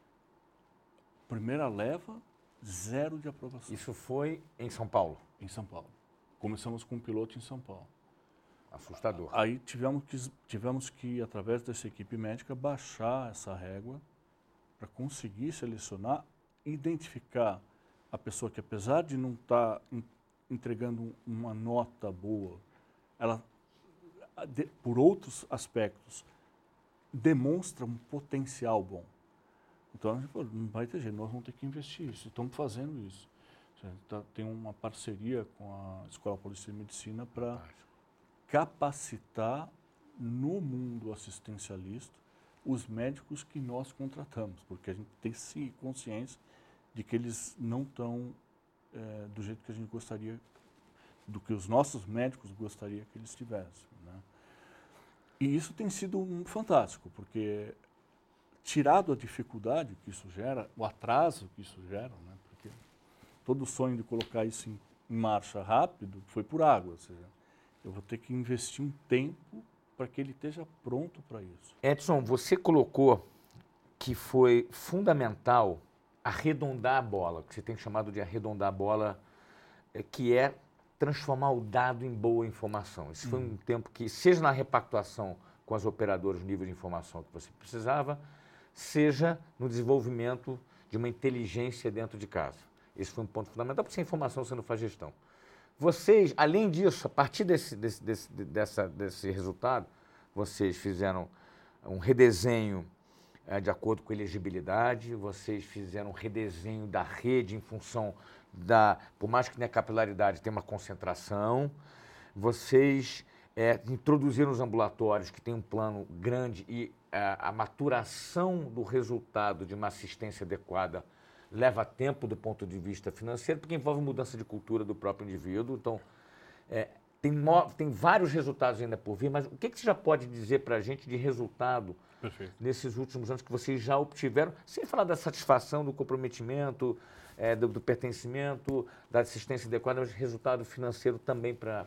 Primeira leva, zero de aprovação. Isso foi em São Paulo? Em São Paulo. Começamos com um piloto em São Paulo. Assustador. Aí tivemos que, tivemos que, através dessa equipe médica, baixar essa régua para conseguir selecionar, identificar a pessoa que, apesar de não estar tá entregando uma nota boa, ela, de, por outros aspectos, demonstra um potencial bom. Então, a gente falou, não vai ter jeito, nós vamos ter que investir isso. Estamos fazendo isso. A gente tá, tem uma parceria com a Escola Paulista de Medicina para capacitar no mundo assistencialista os médicos que nós contratamos, porque a gente tem sim consciência de que eles não estão é, do jeito que a gente gostaria, do que os nossos médicos gostariam que eles estivessem. Né? E isso tem sido um fantástico, porque tirado a dificuldade que isso gera, o atraso que isso gera, né? Porque todo o sonho de colocar isso em, em marcha rápido foi por água, ou seja, eu vou ter que investir um tempo para que ele esteja pronto para isso. Edson, você colocou que foi fundamental arredondar a bola, que você tem chamado de arredondar a bola, é, que é transformar o dado em boa informação. Esse foi um tempo que, seja na repactuação com as operadoras, o nível de informação que você precisava, seja no desenvolvimento de uma inteligência dentro de casa. Esse foi um ponto fundamental, porque sem informação você não faz gestão. Vocês, além disso, a partir desse, desse, desse, dessa, desse resultado, vocês fizeram um redesenho é, de acordo com a elegibilidade, vocês fizeram um redesenho da rede em função da, por mais que tenha capilaridade, tem uma concentração, vocês é, introduziram os ambulatórios, que tem um plano grande, e é, a maturação do resultado de uma assistência adequada leva tempo do ponto de vista financeiro, porque envolve mudança de cultura do próprio indivíduo. Então, é, tem, no, tem vários resultados ainda por vir, mas o que, que você já pode dizer para a gente de resultado Perfeito. nesses últimos anos que vocês já obtiveram, sem falar da satisfação, do comprometimento, é, do, do pertencimento, da assistência adequada, mas resultado financeiro também para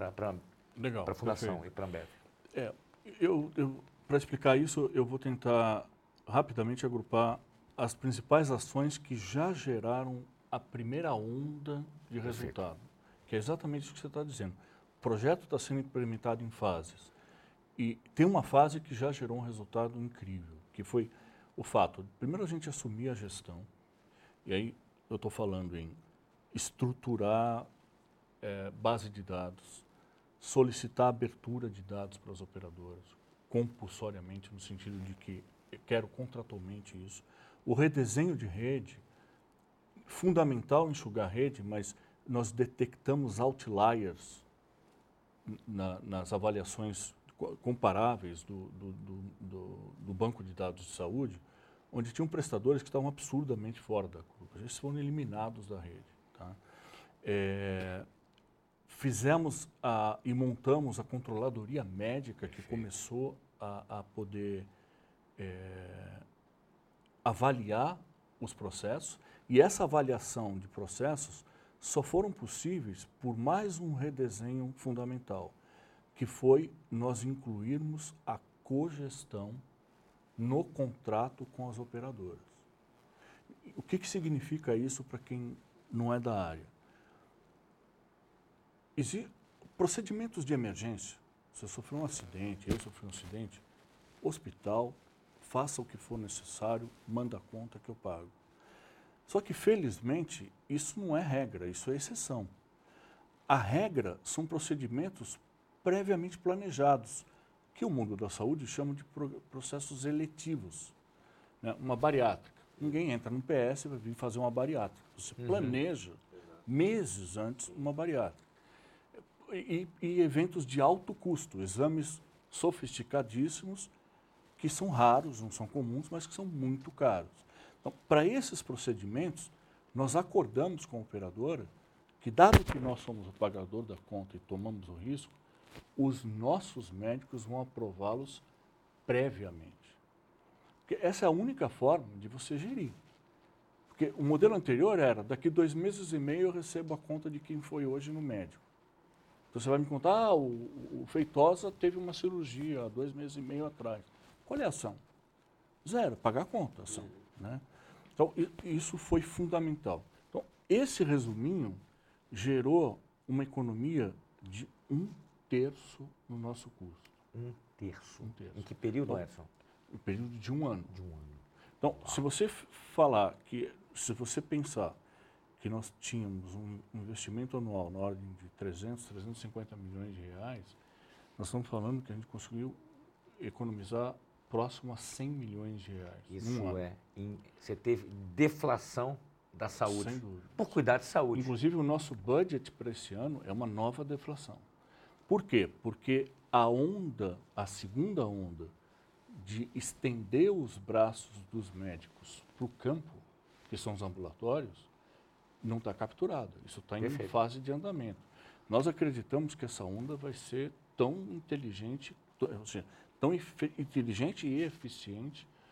a Fundação perfeito. E para a Ambev? É, eu, eu, para explicar isso, eu vou tentar rapidamente agrupar as principais ações que já geraram a primeira onda de resultado, perfeito. Que é exatamente isso que você está dizendo. O projeto está sendo implementado em fases. E tem uma fase que já gerou um resultado incrível, que foi o fato de, primeiro, a gente assumir a gestão, e aí eu estou falando em estruturar é, base de dados, solicitar abertura de dados para as operadoras, compulsoriamente, no sentido de que eu quero contratualmente isso. O redesenho de rede, fundamental enxugar a rede, mas nós detectamos outliers na, nas avaliações comparáveis do, do, do, do, do banco de dados de saúde, onde tinham prestadores que estavam absurdamente fora da curva. Eles foram eliminados da rede. Tá? É, fizemos a, e montamos a controladoria médica que começou a, a poder é, avaliar os processos, e essa avaliação de processos só foram possíveis por mais um redesenho fundamental, que foi nós incluirmos a cogestão no contrato com as operadoras. O que, que significa isso para quem não é da área? Existem procedimentos de emergência. Você sofreu um acidente, eu sofri um acidente, hospital, faça o que for necessário, manda a conta que eu pago. Só que, felizmente, isso não é regra, isso é exceção. A regra são procedimentos previamente planejados, que o mundo da saúde chama de processos eletivos. Né? Uma bariátrica. Ninguém entra no P S e vai vir fazer uma bariátrica. Você uhum. planeja meses antes uma bariátrica. E, e eventos de alto custo, exames sofisticadíssimos, que são raros, não são comuns, mas que são muito caros. Então, para esses procedimentos, nós acordamos com a operadora que, dado que nós somos o pagador da conta e tomamos o risco, os nossos médicos vão aprová-los previamente. Porque essa é a única forma de você gerir. Porque o modelo anterior era, daqui dois meses e meio eu recebo a conta de quem foi hoje no médico. Então você vai me contar, ah, o, o Feitosa teve uma cirurgia há dois meses e meio atrás. Qual é a ação? Zero, pagar a conta, a ação. Né? Então isso foi fundamental. Então esse resuminho gerou uma economia de um terço no nosso custo. Um terço? Um terço. Em que período, então, Edson? Em período de um ano. De um ano. Então, uau. Se você falar que, se você pensar que nós tínhamos um investimento anual na ordem de trezentos, trezentos e cinquenta milhões de reais, nós estamos falando que a gente conseguiu economizar próximo a cem milhões de reais. Isso é. Em, você teve deflação da saúde. Sem dúvida. Por cuidar de saúde. Inclusive, o nosso budget para esse ano é uma nova deflação. Por quê? Porque a onda, a segunda onda, de estender os braços dos médicos para o campo, que são os ambulatórios, não está capturada. Isso está em fase de andamento. Nós acreditamos que essa onda vai ser tão inteligente, ou seja, tão inteligente e eficiente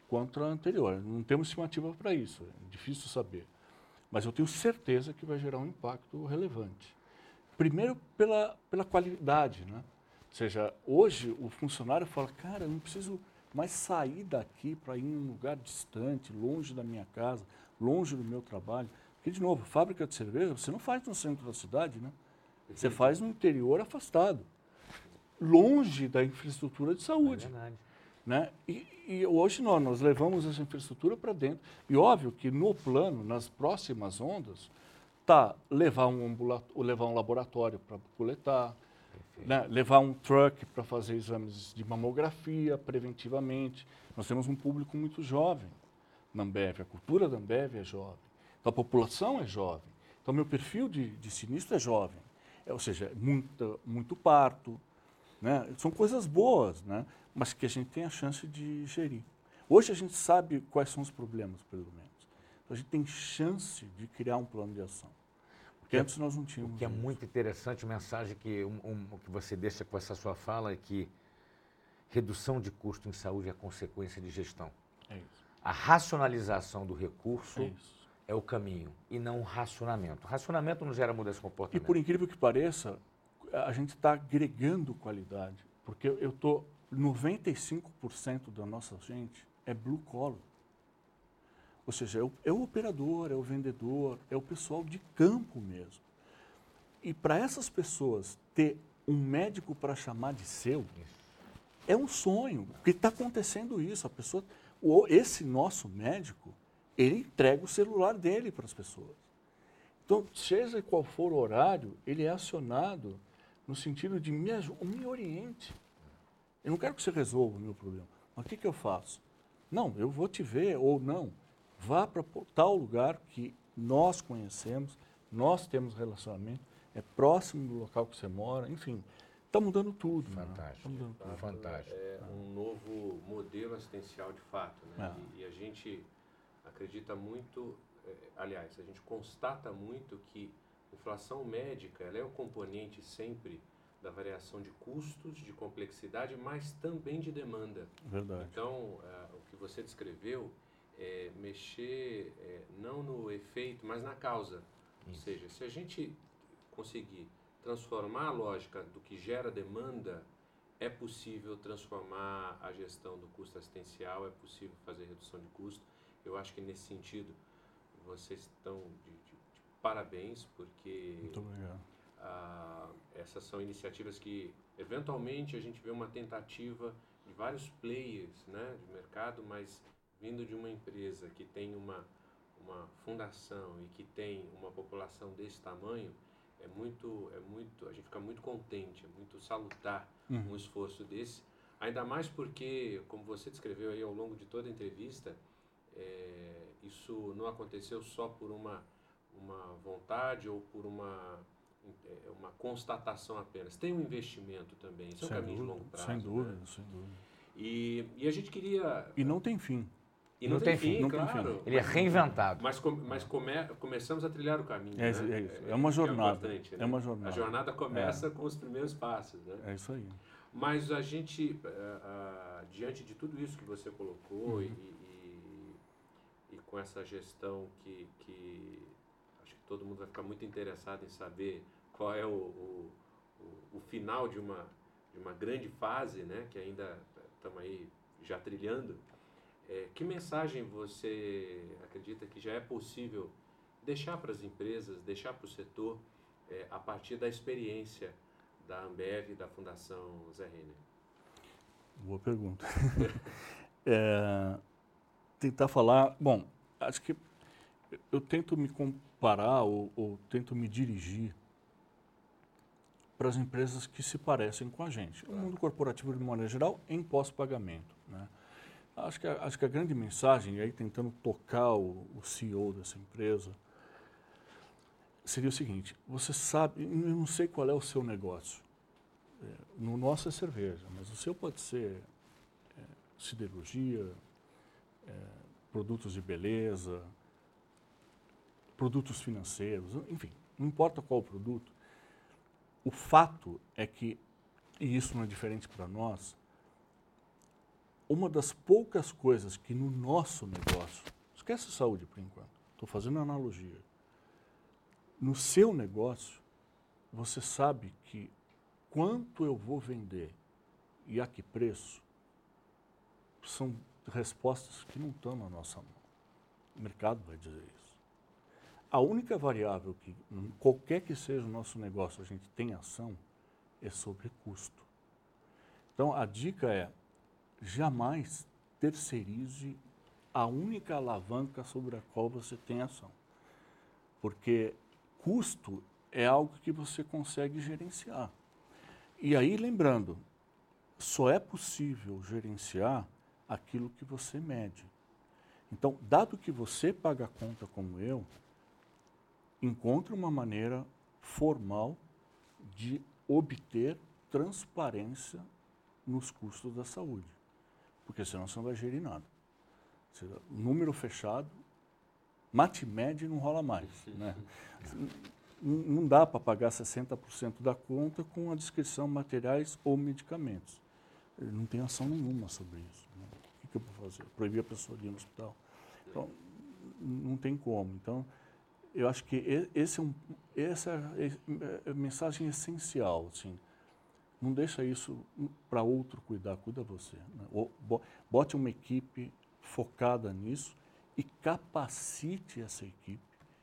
quanto a anterior. Não temos estimativa para isso, é difícil saber. Mas eu tenho certeza que vai gerar um impacto relevante. Primeiro, pela, pela qualidade, né? Ou seja, hoje o funcionário fala, cara, eu não preciso mais sair daqui para ir em um lugar distante, longe da minha casa, longe do meu trabalho. Porque, de novo, fábrica de cerveja, você não faz no centro da cidade, né? Você faz no interior afastado, longe da infraestrutura de saúde. É verdade. Né? E, e hoje não, nós levamos essa infraestrutura para dentro. E óbvio que no plano, nas próximas ondas, tá levar um, levar um laboratório para coletar, né? Levar um truck para fazer exames de mamografia preventivamente. Nós temos um público muito jovem na Ambev, a cultura da Ambev é jovem, então a população é jovem. Então meu perfil de, de sinistro é jovem, é, ou seja, muito, muito parto, né? São coisas boas, né? Mas que a gente tem a chance de gerir. Hoje a gente sabe quais são os problemas, pelo menos. Então a gente tem chance de criar um plano de ação. Porque antes nós não tínhamos. O que é isso. muito interessante, a mensagem que, um, um, que você deixa com essa sua fala é que redução de custo em saúde é consequência de gestão. É isso. A racionalização do recurso é, isso. é o caminho e não o racionamento. O racionamento não gera mudança de comportamento. E por incrível que pareça, a gente está agregando qualidade. Porque eu estou... noventa e cinco por cento da nossa gente é blue collar. Ou seja, é o, é o operador, é o vendedor, é o pessoal de campo mesmo. E para essas pessoas ter um médico para chamar de seu, é um sonho, porque está acontecendo isso. A pessoa, o, esse nosso médico, ele entrega o celular dele para as pessoas. Então, seja qual for o horário, ele é acionado no sentido de me, me oriente. Eu não quero que você resolva o meu problema. Mas o que, que eu faço? Não, eu vou te ver ou não. Vá para tal lugar que nós conhecemos, nós temos relacionamento, é próximo do local que você mora, enfim. Está mudando tudo. Fantástico. Né? Tá mudando tudo. Fantástico. É um novo modelo assistencial de fato. Né? É. E, e a gente acredita muito, é, aliás, a gente constata muito que a inflação médica ela é o componente sempre da variação de custos, de complexidade, mas também de demanda. Verdade. Então, uh, o que você descreveu é mexer é, não no efeito, mas na causa. Isso. Ou seja, se a gente conseguir transformar a lógica do que gera demanda, é possível transformar a gestão do custo assistencial, é possível fazer redução de custo. Eu acho que nesse sentido vocês estão de, de, de parabéns, porque... Muito obrigado. Ah, essas são iniciativas que, eventualmente, a gente vê uma tentativa de vários players, né, de mercado, mas vindo de uma empresa que tem uma, uma fundação e que tem uma população desse tamanho, é muito, é muito, a gente fica muito contente, é muito salutar uhum. um esforço desse, ainda mais porque, como você descreveu aí ao longo de toda a entrevista, é, isso não aconteceu só por uma, uma vontade ou por uma... é uma constatação apenas. Tem um investimento também, isso é um caminho de longo prazo. Sem dúvida, né? sem dúvida. E, e a gente queria... E não tem fim. E não, não tem, tem fim, fim, claro. Tem fim. Ele é reinventado. Mas, com, mas come, começamos a trilhar o caminho. É, né? é isso, é uma jornada. É, né? é uma jornada. A jornada começa é. com os primeiros passos. Né? É isso aí. Mas a gente, uh, uh, diante de tudo isso que você colocou uhum. e, e, e com essa gestão que, que acho que todo mundo vai ficar muito interessado em saber qual é o, o, o, o final de uma, de uma grande fase, né, que ainda estamos aí já trilhando, é, que mensagem você acredita que já é possível deixar para as empresas, deixar para o setor, é, a partir da experiência da Ambev e da Fundação Zé Renner? Boa pergunta. é, tentar falar... Bom, acho que eu tento me comparar ou, ou tento me dirigir para as empresas que se parecem com a gente. O mundo corporativo, de maneira geral, em pós-pagamento. Né? Acho que, a, acho que a grande mensagem, e aí tentando tocar o, o C E O dessa empresa, seria o seguinte: você sabe, eu não sei qual é o seu negócio. É, no nosso é cerveja, mas o seu pode ser é, siderurgia, é, produtos de beleza, produtos financeiros, enfim, não importa qual produto. O fato é que, e isso não é diferente para nós, uma das poucas coisas que no nosso negócio, esquece saúde por enquanto, estou fazendo analogia, no seu negócio, você sabe que quanto eu vou vender e a que preço, são respostas que não estão na nossa mão. O mercado vai dizer isso. A única variável que, qualquer que seja o nosso negócio, a gente tem ação, é sobre custo. Então, a dica é, jamais terceirize a única alavanca sobre a qual você tem ação. Porque custo é algo que você consegue gerenciar. E aí, lembrando, só é possível gerenciar aquilo que você mede. Então, dado que você paga a conta como eu, encontre uma maneira formal de obter transparência nos custos da saúde. Porque senão você não vai gerir nada. Ou seja, número fechado, mate-mede não rola mais. Né? Não dá para pagar sessenta por cento da conta com a descrição materiais ou medicamentos. Não tem ação nenhuma sobre isso. Né? O que eu vou fazer? Proibir a pessoa de ir no hospital? Então, não tem como. Então, eu acho que esse é um, essa é a mensagem essencial. Assim. Não deixa isso para outro cuidar, cuida você. Né? Bote uma equipe focada nisso e capacite essa equipe,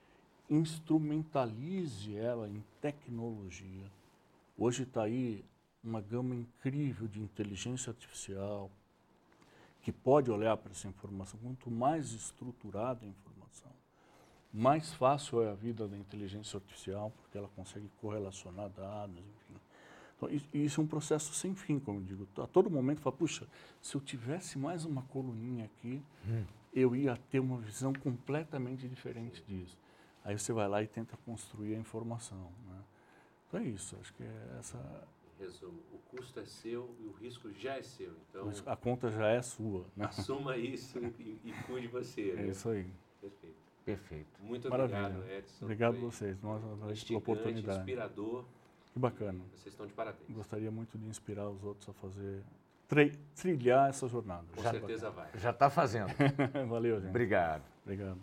instrumentalize ela em tecnologia. Hoje está aí uma gama incrível de inteligência artificial que pode olhar para essa informação. Quanto mais estruturada a informação, mais fácil é a vida da inteligência artificial, porque ela consegue correlacionar dados, enfim. Então, isso é um processo sem fim, como eu digo. A todo momento, fala, puxa, se eu tivesse mais uma coluninha aqui, hum. eu ia ter uma visão completamente diferente disso. Aí você vai lá e tenta construir a informação. Né? Então é isso, acho que é essa... Resumo, o custo é seu e o risco já é seu. Então, a conta já é sua. Né? Assuma isso e, e cuide você. É né? isso aí. Perfeito. Perfeito. Muito Maravilha. obrigado, Edson. Obrigado a vocês nós, pela oportunidade. Inspirador. Que bacana. Vocês estão de parabéns. Gostaria muito de inspirar os outros a fazer, trilhar essa jornada. Com já certeza vai. Já está fazendo. Valeu, gente. Obrigado. Obrigado.